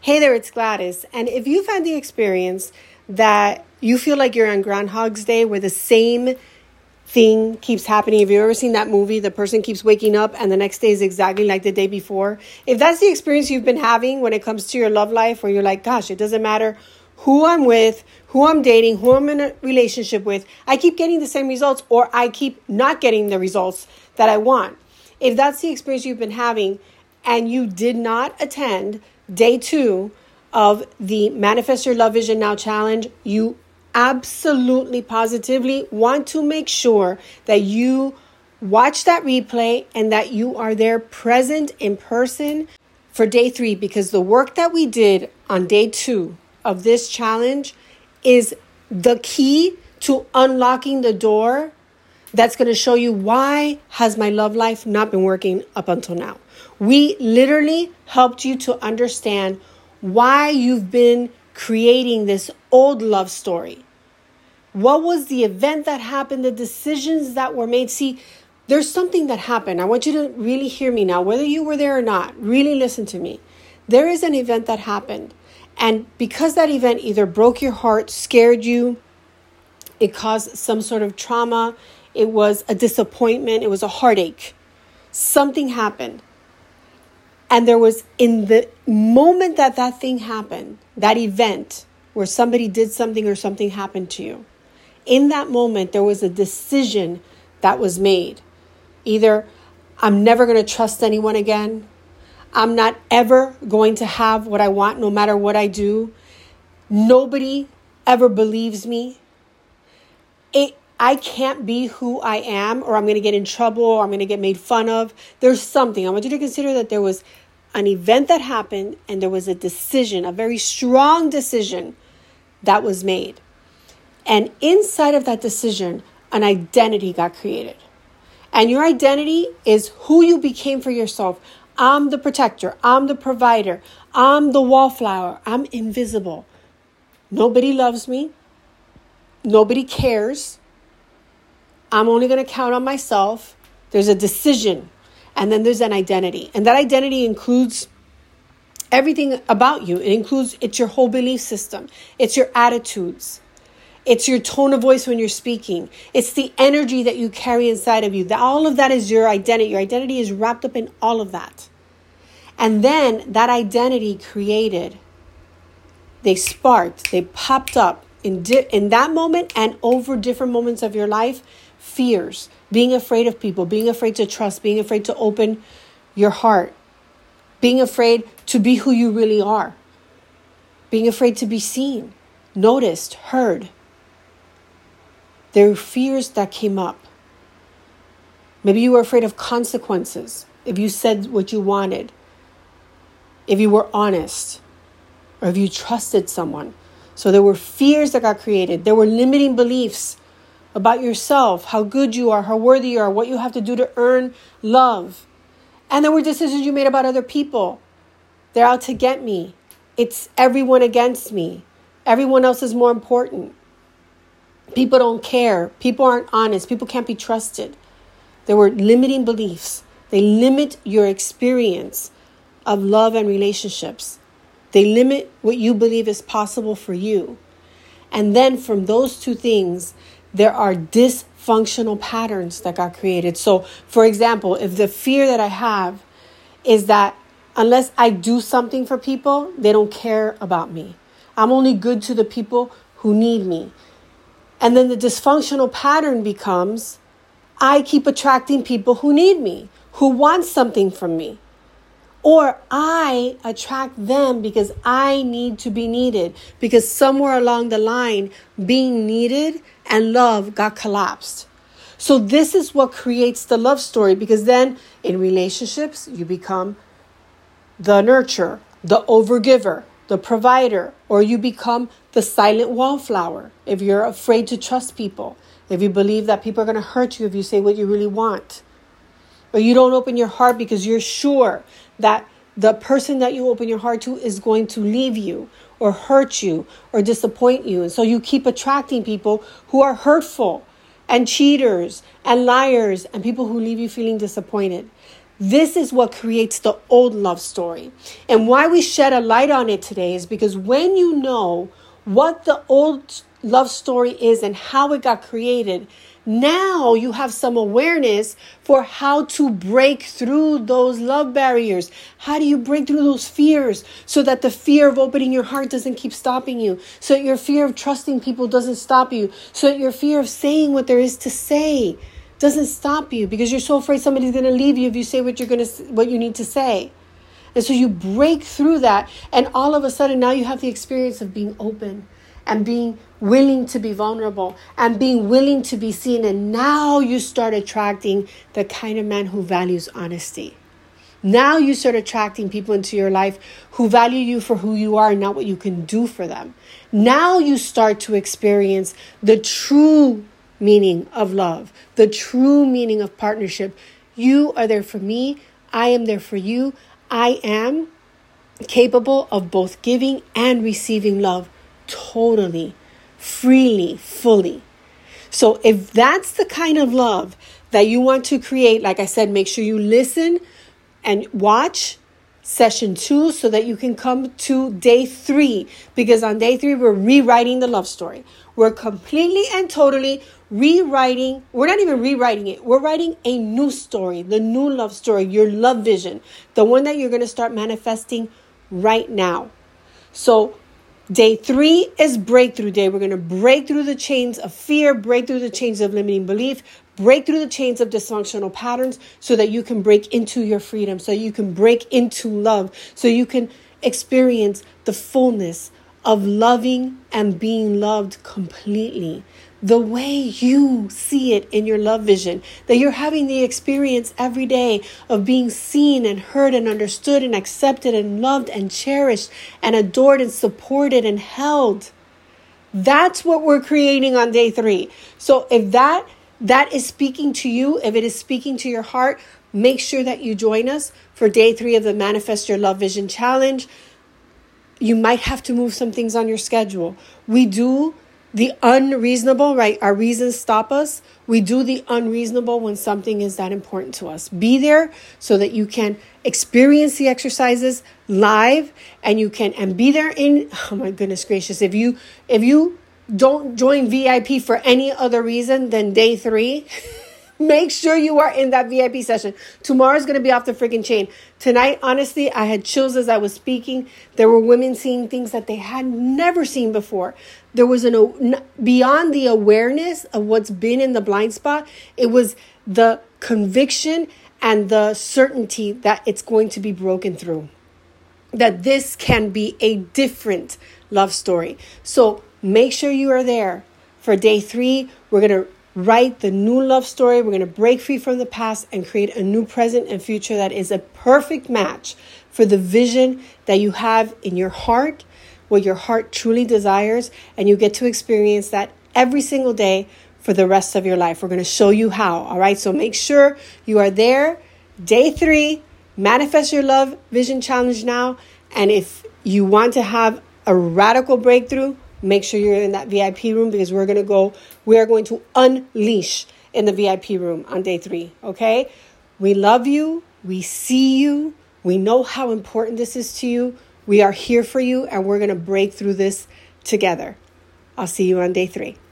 Hey there, it's Gladys. And if you've had the experience that you feel like you're on Groundhog's Day where the same thing keeps happening, have you ever seen that movie, the person keeps waking up and the next day is exactly like the day before? If that's the experience you've been having when it comes to your love life, where you're like, gosh, it doesn't matter who I'm with, who I'm dating, who I'm in a relationship with, I keep getting the same results or I keep not getting the results that I want. If that's the experience you've been having and you did not attend day 2 of the Manifest Your Love Vision Now challenge, you absolutely positively want to make sure that you watch that replay and that you are there present in person for day 3, because the work that we did on day 2 of this challenge is the key to unlocking the door that's going to show you why has my love life not been working up until now. We literally helped you to understand why you've been creating this old love story. What was the event that happened, the decisions that were made? See, there's something that happened. I want you to really hear me now, whether you were there or not. Really listen to me. There is an event that happened. And because that event either broke your heart, scared you, it caused some sort of trauma, it was a disappointment, it was a heartache. Something happened. And there was, in the moment that that thing happened, that event where somebody did something or something happened to you, in that moment, there was a decision that was made. Either I'm never going to trust anyone again. I'm not ever going to have what I want no matter what I do. Nobody ever believes me. I can't be who I am, or I'm going to get in trouble, or I'm going to get made fun of. There's something. I want you to consider that there was an event that happened and there was a decision, a very strong decision that was made. And inside of that decision, an identity got created. And your identity is who you became for yourself. I'm the protector. I'm the provider. I'm the wallflower. I'm invisible. Nobody loves me. Nobody cares. I'm only going to count on myself. There's a decision. And then there's an identity. And that identity includes everything about you. It's your whole belief system. It's your attitudes. It's your tone of voice when you're speaking. It's the energy that you carry inside of you. All of that is your identity. Your identity is wrapped up in all of that. And then that identity created, they sparked, they popped up in that moment and over different moments of your life, fears, being afraid of people, being afraid to trust, being afraid to open your heart, being afraid to be who you really are, being afraid to be seen, noticed, heard. There were fears that came up. Maybe you were afraid of consequences if you said what you wanted, if you were honest, or if you trusted someone. So there were fears that got created. There were limiting beliefs about yourself, how good you are, how worthy you are, what you have to do to earn love. And there were decisions you made about other people. They're out to get me. It's everyone against me. Everyone else is more important. People don't care. People aren't honest. People can't be trusted. There were limiting beliefs. They limit your experience of love and relationships. They limit what you believe is possible for you. And then from those two things, there are dysfunctional patterns that got created. So, for example, if the fear that I have is that unless I do something for people, they don't care about me. I'm only good to the people who need me. And then the dysfunctional pattern becomes, I keep attracting people who need me, who want something from me. Or I attract them because I need to be needed. Because somewhere along the line, being needed and love got collapsed. So this is what creates the love story. Because then in relationships, you become the nurturer, the overgiver, the provider, or you become the silent wallflower. If you're afraid to trust people, if you believe that people are going to hurt you if you say what you really want, or you don't open your heart because you're sure that the person that you open your heart to is going to leave you or hurt you or disappoint you. And so you keep attracting people who are hurtful and cheaters and liars and people who leave you feeling disappointed. This is what creates the old love story. And why we shed a light on it today is because when you know what the old love story is and how it got created, now you have some awareness for how to break through those love barriers. How do you break through those fears so that the fear of opening your heart doesn't keep stopping you? So that your fear of trusting people doesn't stop you? So that your fear of saying what there is to say doesn't stop you because you're so afraid somebody's going to leave you if you say what you need to say. And so you break through that, and all of a sudden now you have the experience of being open and being willing to be vulnerable and being willing to be seen. And now you start attracting the kind of man who values honesty. Now you start attracting people into your life who value you for who you are and not what you can do for them. Now you start to experience the true meaning of love, the true meaning of partnership. You are there for me. I am there for you. I am capable of both giving and receiving love totally, freely, fully. So if that's the kind of love that you want to create, like I said, make sure you listen and watch session 2 so that you can come to day 3, because on day 3, we're rewriting the love story. We're completely and totally rewriting. We're not even rewriting it. We're writing a new story, the new love story, your love vision, the one that you're going to start manifesting right now. So day 3 is breakthrough day. We're going to break through the chains of fear, break through the chains of limiting belief, break through the chains of dysfunctional patterns so that you can break into your freedom, so you can break into love, so you can experience the fullness of loving and being loved completely, the way you see it in your love vision, that you're having the experience every day of being seen and heard and understood and accepted and loved and cherished and adored and supported and held. That's what we're creating on day 3. So if that is speaking to you, if it is speaking to your heart, make sure that you join us for day 3 of the Manifest Your Love Vision Challenge. You might have to move some things on your schedule. We do the unreasonable, right? Our reasons stop us. We do the unreasonable when something is that important to us. Be there so that you can experience the exercises live, and you can, and be there in, oh my goodness gracious. If you don't join VIP for any other reason than day 3, make sure you are in that VIP session. Tomorrow's going to be off the freaking chain. Tonight, honestly, I had chills as I was speaking. There were women seeing things that they had never seen before. There was beyond the awareness of what's been in the blind spot, it was the conviction and the certainty that it's going to be broken through. That this can be a different love story. So make sure you are there for day 3. We're going to write the new love story. We're going to break free from the past and create a new present and future that is a perfect match for the vision that you have in your heart, what your heart truly desires, and you get to experience that every single day for the rest of your life. We're going to show you how. All right. So make sure you are there. Day 3, Manifest Your Love Vision Challenge now. And if you want to have a radical breakthrough, make sure you're in that VIP room, because we are going to unleash in the VIP room on day 3. Okay. We love you. We see you. We know how important this is to you. We are here for you, and we're going to break through this together. I'll see you on day 3.